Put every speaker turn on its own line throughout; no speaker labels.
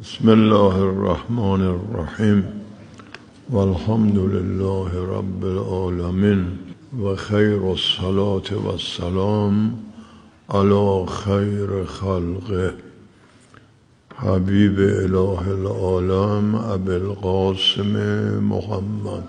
بسم الله الرحمن الرحیم والحمد لله رب العالمین و خیر الصلاة و السلام علی خیر خلقه حبیب اله العالم ابی القاسم محمد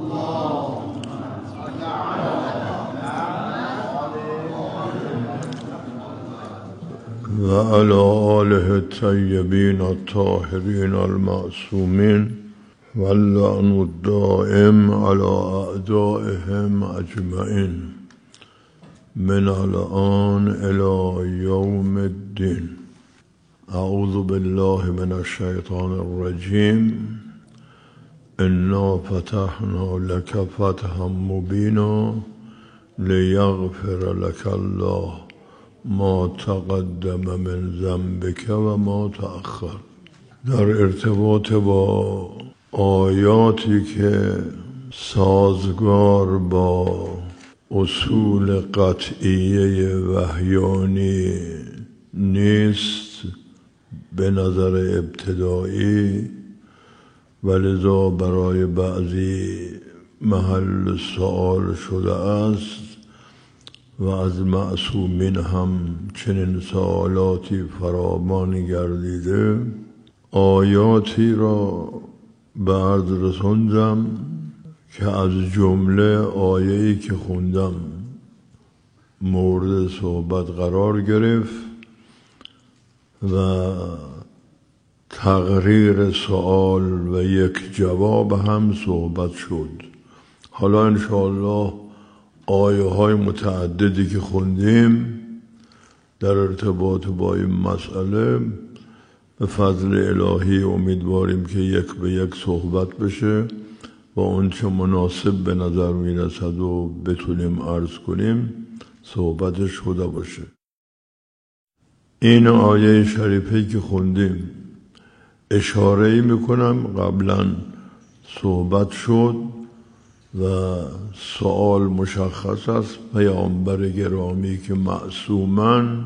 و علی آله الطیبین الطاهرین المعصومین واللعن الدائم علی اعدائهم اجمعین من الآن الی یوم الدین. اعوذ بالله من الشیطان الرجیم. انا فتحنا لك فتحا مبینا لیغفر لك الله ما تقدم من ذنبك و ما تأخر. در ارتباط با آیاتی که سازگار با اصول قطعیه وحیانی نیست به نظر ابتدایی، ولذا برای بعضی محل سؤال شده است و از معصومین هم چنین سوالاتی فراوان گردیده. آیاتی را به عرض رسوندم که از جمله آیه‌ای که خوندم مورد صحبت قرار گرفت و تقریر سوال و یک جواب هم صحبت شد. حالا انشاءالله آیه های متعددی که خوندیم در ارتباط با این مسئله به فضل الهی امیدواریم که یک به یک صحبت بشه و اون چه مناسب به نظر میرسد و بتونیم عرض کنیم صحبتش شده باشه. این آیه شریفی که خوندیم اشاره‌ای میکنم، قبلا صحبت شد و سوال مشخص است. پیامبر گرامی که معصومن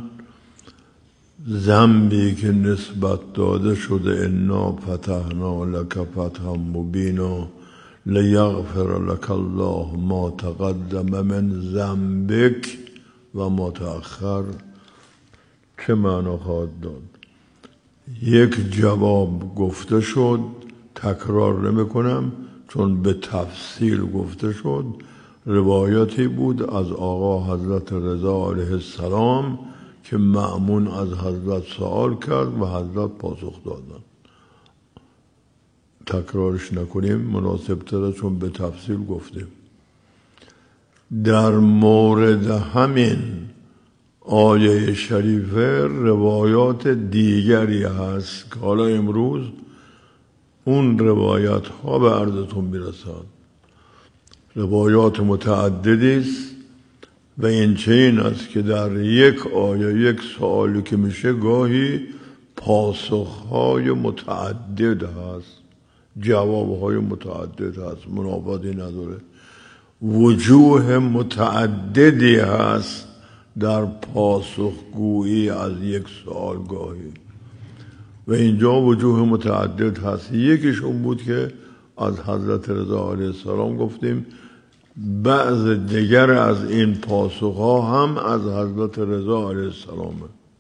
ذنبی که نسبت داده شده انا فتحنا لك فتحا مبینا لیغفر لك الله ما تقدم من ذنبک و ما تأخر، چه معنا خواهد داد؟ یک جواب گفته شد، تکرار نمی کنم چون به تفصیل گفته شد. روایتی بود از آقا حضرت رضا علیه السلام که مأمون از حضرت سوال کرد و حضرت پاسخ دادن. تکرارش نکنیم، مناسب تره چون به تفصیل گفتیم. در مورد همین آیه شریفه روایات دیگری هست که حالا امروز اون روایات ها به عرضتون میرسد. روایات متعددی است و این چنین است که در یک آیه یک سوالی که میشه گاهی پاسخ های متعدد هست، جواب های متعدد هست، منافاتی نداره. وجوه متعددی هست در پاسخگویی از یک سوال گاهی و اینجا وجوه متعدد هست. یکیشون بود که از حضرت رضا علیه السلام گفتیم، بعض دیگر از این پاسخها هم از حضرت رضا علیه السلام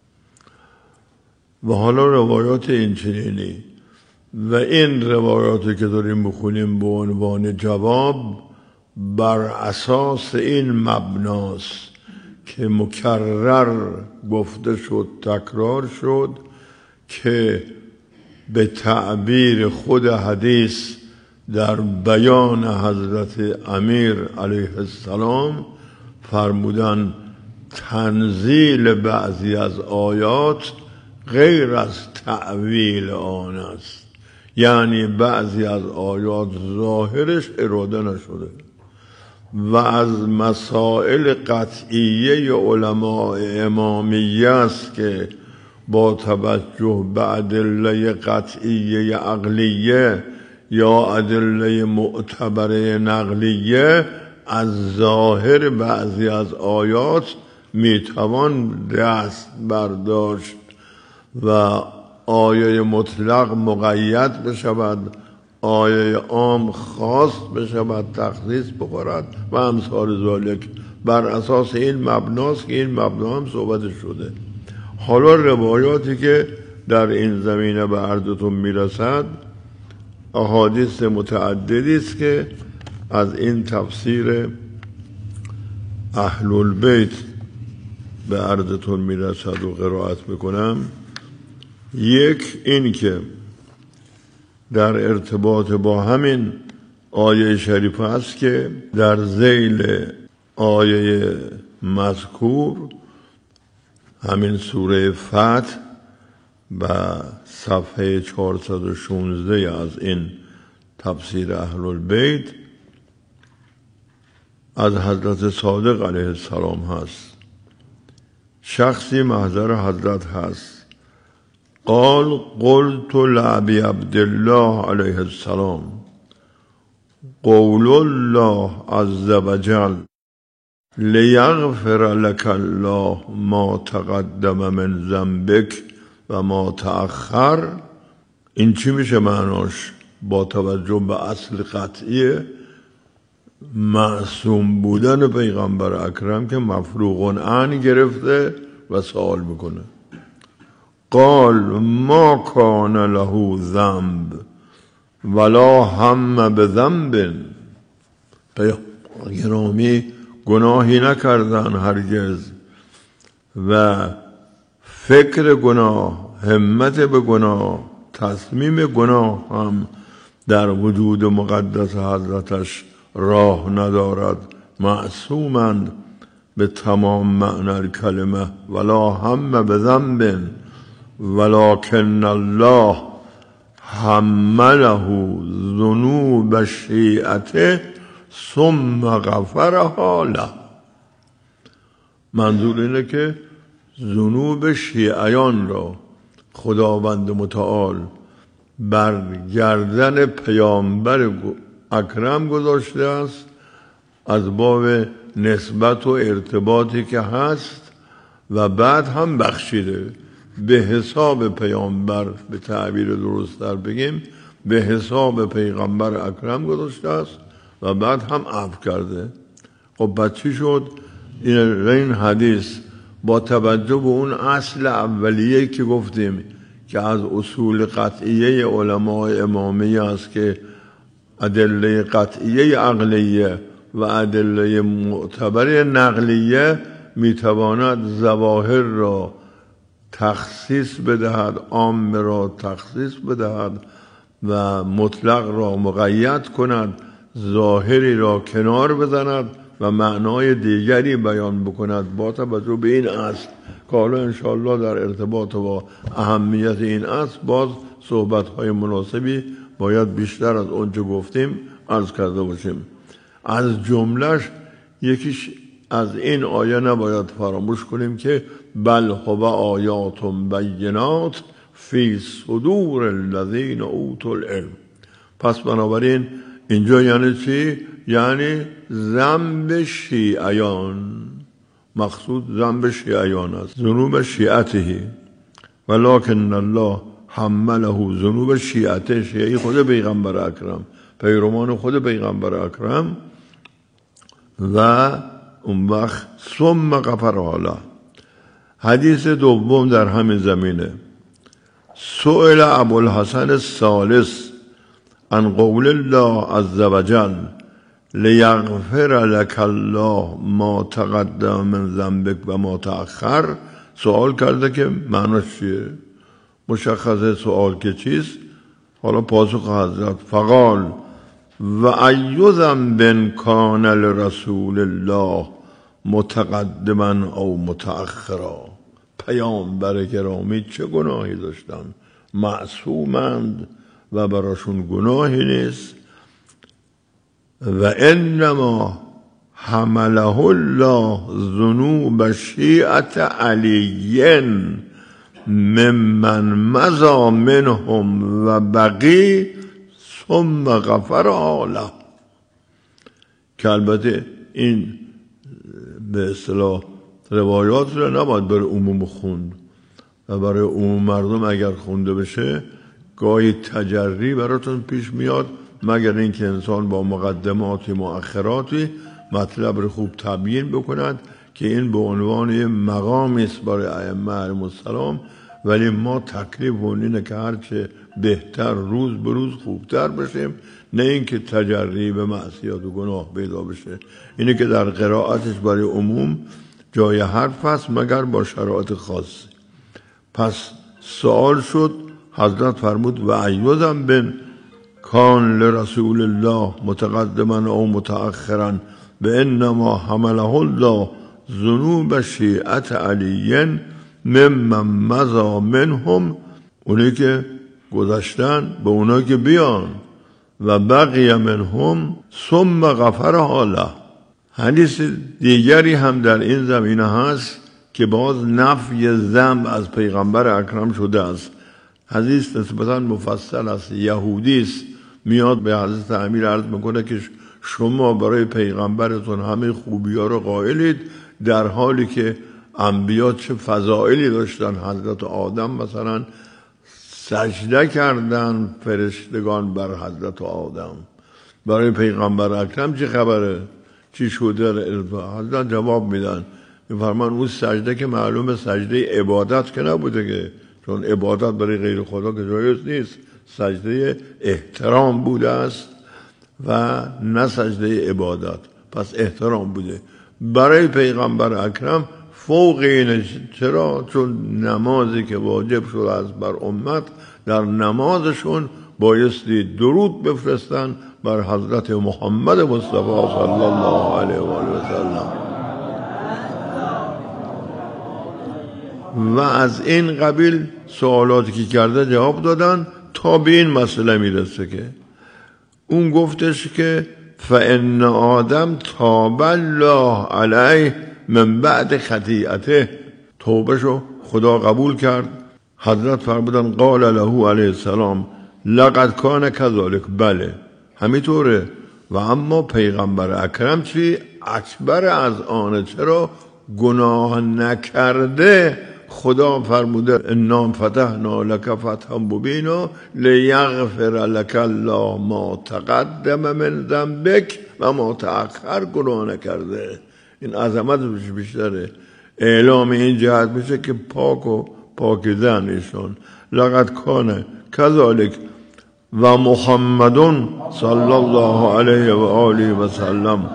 و حالا روایات این چنینی و این روایاتی که داریم بخونیم به عنوان جواب بر اساس این مبناست که مکرر گفته شد، تکرار شد که به تعبیر خود حدیث در بیان حضرت امیر علیه السلام فرمودن تنزیل بعضی از آیات غیر از تعویل آن است، یعنی بعضی از آیات ظاهرش اراده نشده و از مسائل قطعیه علماء امامیه است که با توجه به ادله قطعیه عقلیه یا ادله معتبره نقلیه از ظاهر بعضی از آیات میتوان دست برداشت و آیه مطلق مقید بشود، آیه عام خاص بشود، تخصیص بخورد و امثال ذالک. بر اساس این مبناست که این مبنا هم صحبت شده. حالا روایاتی که در این زمینه به عرضتون میرسد احادیث متعددی است که از این تفسیر اهل البیت به عرضتون میرسد و قرائت میکنم. یک این که در ارتباط با همین آیه شریفه است که در ذیل آیه مذکور همین سوره فتح و صفحه 416 از این تفسیر اهل البیت از حضرت صادق علیه السلام هست. شخصی محضر حضرت هست. قال قلت لأبی عبدالله علیه السلام قول الله عز وجل لیغفر لك الله ما تقدم من ذنبک و ما تأخر. این چی میشه معناش با توجه به اصل قطعی معصوم بودن پیغمبر اکرم که مفروغ عنه گرفته و سوال میکنه. قال ما کان له ذنب ولا هم بذنب. گرامی گناهی نکردن هرگز و فکر گناه، همت به گناه، تصمیم گناه هم در وجود مقدس حضرتش راه ندارد. معصومند به تمام معنی کلمه. ولا هم بذنب ولکن الله حمله ذنوب شیعته ثم غفرها له. منظور اینه که ذنوب شیعیان را خداوند متعال بر گردن پیامبر اکرم گذاشته است از باب نسبت و ارتباطی که هست و بعد هم بخشیده به حساب پیامبر. به تعبیر درست‌تر بگیم به حساب پیغمبر اکرم گذاشته است و بعد هم عفو کرده. خب بعد چی شد؟ این حدیث با توجه به اون اصل اولیه که گفتیم که از اصول قطعیه علماء امامیه است که ادله قطعیه عقلیه و ادله معتبر نقلیه میتواند ظواهر را تخصیص بدهد، عام را تخصیص بدهد و مطلق را مقید کند، ظاهری را کنار بزند و معنای دیگری بیان بکند با توجه به این اصل که حالا انشاءالله در ارتباط با اهمیت این اصل باز صحبت‌های مناسبی باید بیشتر از اونچه گفتیم عرض کرده باشیم. از جملهش یکیش از این آیه نباید فراموش کنیم که بل هو آیات بینات فی صدور الذین اوتوا العلم. پس بنابراین اینجا یعنی چی؟ یعنی ذنب شیعیان، مقصود ذنب شیعیان است، ذنوب شیعته. ولکن الله حمله ذنوب شیعته. شیعی خود پیغمبر اکرم، پیروان خود پیغمبر اکرم. و اون وقت ثم غفر له. حدیث دوم در همین زمینه. سئل ابوالحسن الثالث عن قول الله عز وجل لیغفر لك الله ما تقدم من ذنبک و ما تأخر. سوال کرده که معناش چیه؟ مشخصه سوال که چیست؟ حالا پاسخ حضرت فقال و ای ذنب کان لرسول الله متقدما او متأخرا. پیامبر گرامی چه گناهی داشتن؟ معصومند و براشون گناهی نیست. و انما حمله الله ذنوب شیعت علی ممن مضى منهم و بقی ثم غفر له. که البته این به اصطلاح روایات رو نباید بر عموم خوند. و برای عموم مردم اگر خونده بشه گاهی تجری براتون پیش میاد، مگر اینکه انسان با مقدماتی مؤخراتی مطلب رو خوب تبیین بکند که این به عنوان یه مقامی است برای ائمه علیهم السلام. ولی ما تکلیف اینه که هرچه بهتر روز به روز خوبتر بشیم، نه اینکه تجری به معصیت و گناه پیدا بشه. اینه که در قرائتش برای عموم جای حرف هست مگر با شرایط خاصی. پس سوال شد، حضرت فرمود و ایو ذنب کان لرسول الله متقدما او متأخرا به انما حمله الله ذنوب شیعت علی ممن مضی منهم، اونی که گذشتن به اونا که بیان، و بقی منهم ثم غفرها له. حدیث دیگری هم در این زمینه هست که باز نفی ذنب از پیغمبر اکرم شده است. حدیث نسبتا مفصل است. یهودی است، میاد به حضرت امیر عرض میکنه که شما برای پیغمبرتون همه خوبی ها رو قائلید، در حالی که انبیا چه فضائلی داشتن. حضرت آدم مثلا سجده کردن فرشتگان بر حضرت آدم، برای پیغمبر اکرم چه خبره، چی شده؟ حضرت جواب میدن، میفرمان اون سجده که معلومه سجده عبادت که نبوده، که چون عبادت برای غیر خدا که جایز نیست، سجده احترام بوده است و نه سجده عبادت. پس احترام بوده برای پیغمبر اکرم فوق اینه. چرا؟ چون نمازی که واجب شده از بر امت، در نمازشون بایستی درود بفرستن بر حضرت محمد مصطفی صلی الله علیه و آله و سلم. و از این قبیل سوالاتی که کرده جواب دادن تا به این مسئله میرسه که اون گفتش که فإن آدم تاب الله علیه من بعد خطیئته، توبهشو خدا قبول کرد. حضرت فرمودن قال له علیه السلام لقد کان کذالک، بله همینطوره. و اما پیغمبر اکرم چی؟ اکبر از آنه. چرا؟ گناه نکرده. خدا فرموده انا فتحنا لک فتحا مبینا لیغفر لک الله ما تقدم من ذنبک و ما تأخر. گناه نکرده. این عظمتش بیشتره. اعلام این جهت میشه که پاک و پاکیزن ایشون. لقد کان کذالک و محمد صلی الله علیه و آله و سلم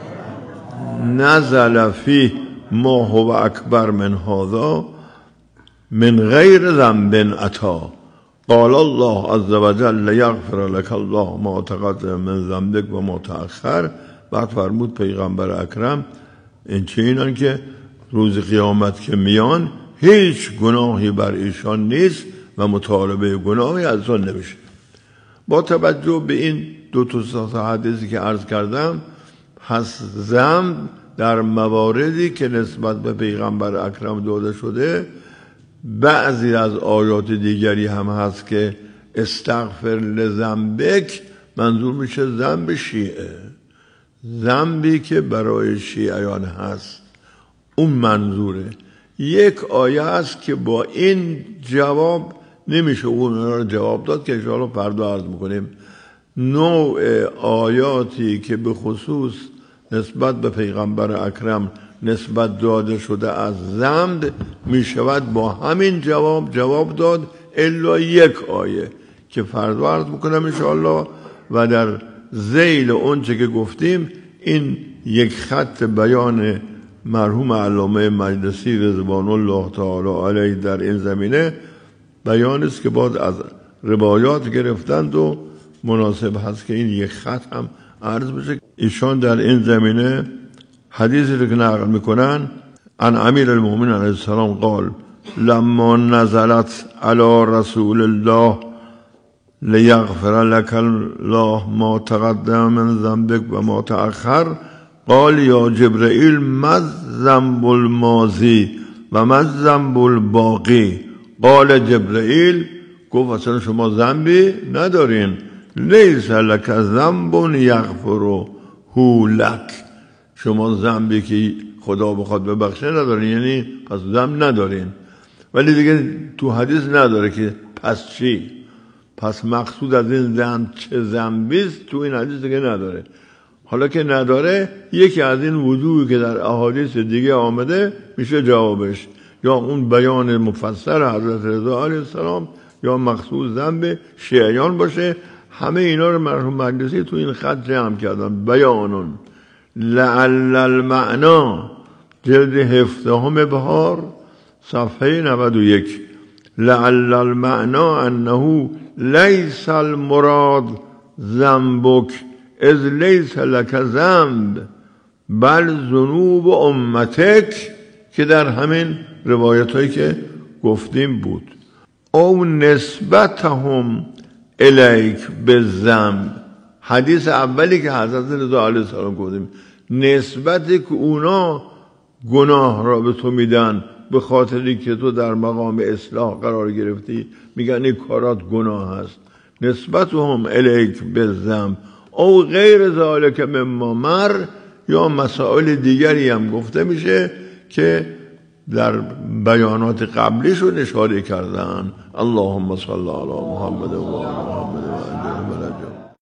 نزل فی ما هو اکبر من هذا من غیر ذنب عطا. قال الله عز وجل یغفر لك الله ما تقدم من ذنبک و ما تأخر. بعد فرمود پیغمبر اکرم این چینن که روز قیامت که میان هیچ گناهی بر ایشان نیست و مطالبه گناهی از آن نمیشه. با توجه به این دو تا حدیثی که عرض کردم، پس ذنب در مواردی که نسبت به پیغمبر اکرم داده شده، بعضی از آیات دیگری هم هست که استغفر لذنبک منظور میشه ذنب شیعه، ذنبی که برای شیعیان هست اون منظوره. یک آیه هست که با این جواب نمیشه اون رو جواب داد که انشاءالله فردا عرض میکنیم. نوع آیاتی که به خصوص نسبت به پیغمبر اکرم نسبت داده شده از ذنب میشود با همین جواب داد، الا یک آیه که فردا عرض میکنم انشاءالله. و در ذیل اون چه که گفتیم این یک خط بیان مرحوم علامه مجلسی رضوان الله تعالی علیه در این زمینه بیان است که باز از روایات گرفتند و مناسب هست که این یک خط هم عرض بشه. ایشان در این زمینه حدیثی رو که نقل میکنن عن امیر المؤمنین علیه السلام قال لما نزلت علی رسول الله لیغفر لك الله ما تقدم من ذنبك و ما تأخر قال یا جبرائیل ما الذنب الماضی و ما الذنب الباقی. قال جبرائیل گفت اصلا شما ذنبی ندارین، لیس لک ذنب یغفره لک، شما ذنبی که خدا بخواد ببخشه ندارین، یعنی پس ذنب ندارین. ولی دیگه تو حدیث نداره که پس چی؟ پس مقصود از این ذنب چه ذنبیست تو این حدیث دیگه نداره. حالا که نداره، یکی از این وجوهی که در احادیث دیگه آمده میشه جوابش، یا اون بیان مفسر حضرت رضا علیه السلام، یا مقصود ذنب شیعیان باشه. همه اینا رو مرحوم مجلسی تو این خط جمع کردن. بیانون لعل المعنا، جلد 17 بهار صفحه 91. لعل المعنا انه لیس المراد ذنبک اذ لیس لک ذنب بل ذنوب امتک، که در همین روایت هایی که گفتیم بود. او نسبتهم الیک بالذنب، حدیث اولی که حضرت رضا علیه السلام گفتیم، نسبتی که اونا گناه را به تو میدن به خاطری که تو در مقام اصلاح قرار گرفتی، میگن این کارات گناه هست. نسبتهم الیک بالذنب او غیر ذالک مما مر، یا مسائل دیگری هم گفته میشه که در بیانات قبلیشون اشاره کردن. اللهم صل علی محمد و آل محمد و